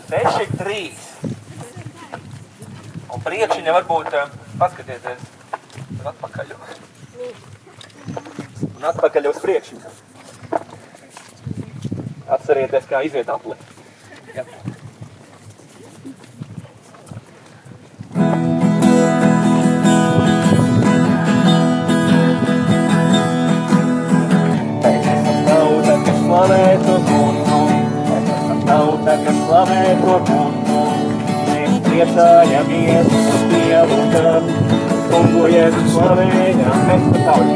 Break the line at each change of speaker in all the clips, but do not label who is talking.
6-3. Un priekšiņa varbūt, paskatieties, un atpakaļ. Un atpakaļ uz priekšiņu. Atcerieties, kā iziet apli. Ja. Slavētu kungu, mēs esam tauta, kas slavētu kungu. Mēs priecājamies uz Dievu, kungu Jēzu slavējam. Mēs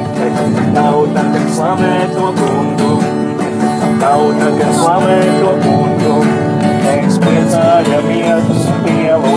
esam tauta, kas slavētu kungu. Mēs esam tauta, kas slavētu kungu. Mēs priecājamies uz Dievu,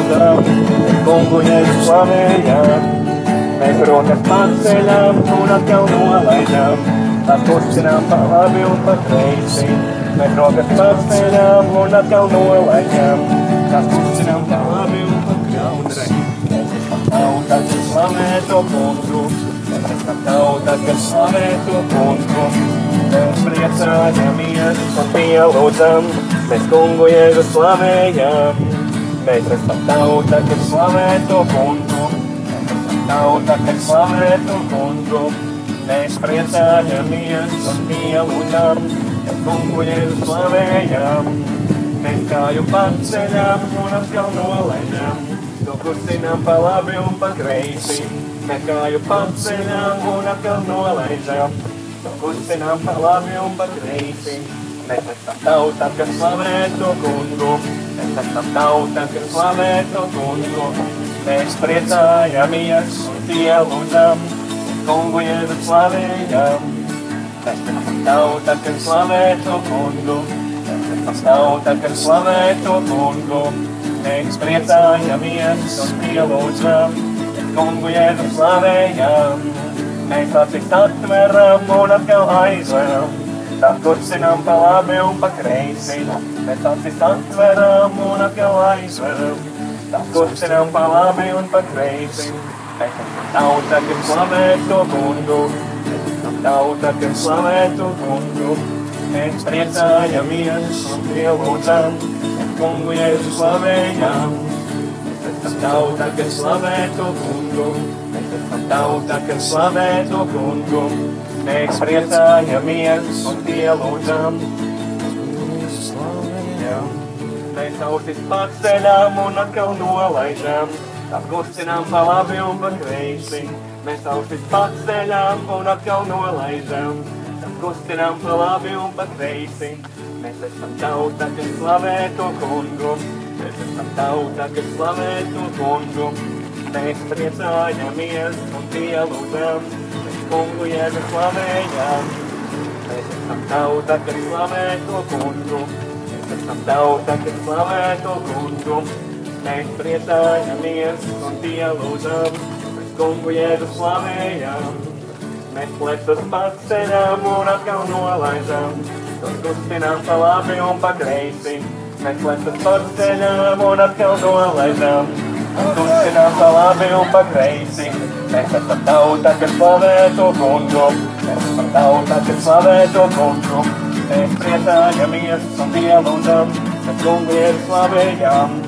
kungu Jēzu slavējam. Mēs rokas paceļam un atkal nolaidam. Mēs kustinām pa labi un pa kreisi. Mēs rokas paceļam un atkal nolaidam. Mēs kustinām pa labi un pa kreisi. Mēs esam tauta, kas slavētu kungu. Mēs esam tauta, kas slavētu kungu. Mēs priecājamies un pielūdzam. Mēs kungu Jēzu slavējam. Mēs esam tauta, kas slavētu kungu. Mēs esam tauta, kas slavētu kungu. Mēs priecājamies un pielūdzam, mēs kungu Jēzu slavējam. Mēs kāju paceļam un atkal nolaidam, to kustinām pa labi un pa kreisi. Mēs kāju paceļam un atkal nolaidam, to kustinām pa labi un pa kreisi. Mēs esam tauta, kas slavētu kungu. Mēs esam tauta, kas slavētu kungu. Mēs priecājamies un pielūdzam, kungu Jēzu slavējam. Mēs esam tauta, kas slavētu kungu. Mēs esam tauta, kas slavētu kungu. Mēs priecājamies un pielūdzam, kungu Jēzu slavējam. Mēs acis atveram un atkal aizveram. Tā kursinām pa labi un pa kreisi. Mēs acis atveram un atkal aizveram. Tā kursinām pa labi un pa kreisi. Mēs esam tauta, kas slavētu kungu. Mēs esam tauta, kas slavētu kungu. Mēs priecājamies un pielūdzam, kungu Jēzu slavējam. Mēs esam tauta, kas slavētu kungu. Mēs esam tauta, kas slavētu kungu. Mēs priecājamies un pielūdzam, kungu Jēzu slavējam. Mēs ausis paceļam un atkal nolaidam. Tā kustinām pa labi un pa kreisi. Mēs ausis paceļam un atkal nolaidam. Tā kustinām pa labi un pa kreisi. Mēs esam tauta, kas slavētu kungu. Mēs esam tauta, kas slavētu kungu. Mēs priecājamies un pielūdzam, mēs kungu Jēzu slavējam. Mēs esam tauta, kas slavētu kungu. Mēs esam tauta, kas slavētu kungu. Mēs priecājamies un pielūdzam, mēs kungu Jēzu slavējam. Mēs plecus paceļam un atkal nolaidam, tos kustinām pa labi un pa kreisi. Mēs plecus paceļam un atkal nolaidam, tos kustinām pa labi un pa kreisi. Mēs esam tauta, kas slavētu kungu. Mēs esam tauta, kas slavētu kungu. Mēs priecājamies un pielūdzam, mēs kungu Jēzu slavējam.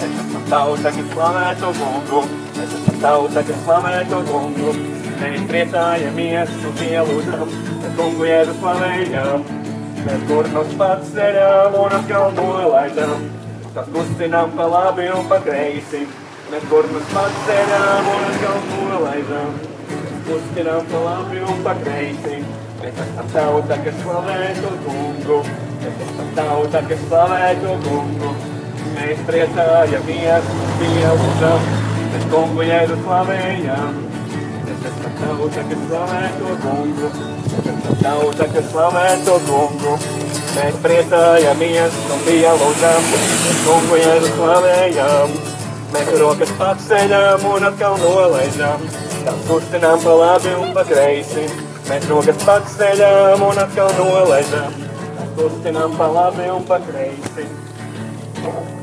Tauta, kas slavētu kungu. Mēs esam tauta, kas slavētu kungu. Mēs priecājamies un pielūdzam, mēs kungu Jēzu slavējam. Mēs kurnus paceļam un atkal nolaidam, tas kustinām pa labi un pa kreisi. Mēs kurnus paceļam un atkal nolaidam, tas kustinām pa labi un pa kreisi. Mēs esam tauta, kas slavētu kungu. Mēs esam tauta, kas slavētu kungu. Mēs priecājamies un pielūdzam, mēs kungu Jēzu slavējam. Mēs esam tauta, kas slavētu kungu. Mēs esam tauta, kas slavētu kungu. Mēs priecājamies un pielūdzam, mēs kungu Jēzu slavējam. Mēs rokas paceļam un atkal nolaidam, tās kustinām pa labi un pa kreisi. Mēs rokas paceļam un atkal nolaidam, tās kustinām pa labi un pa kreisi.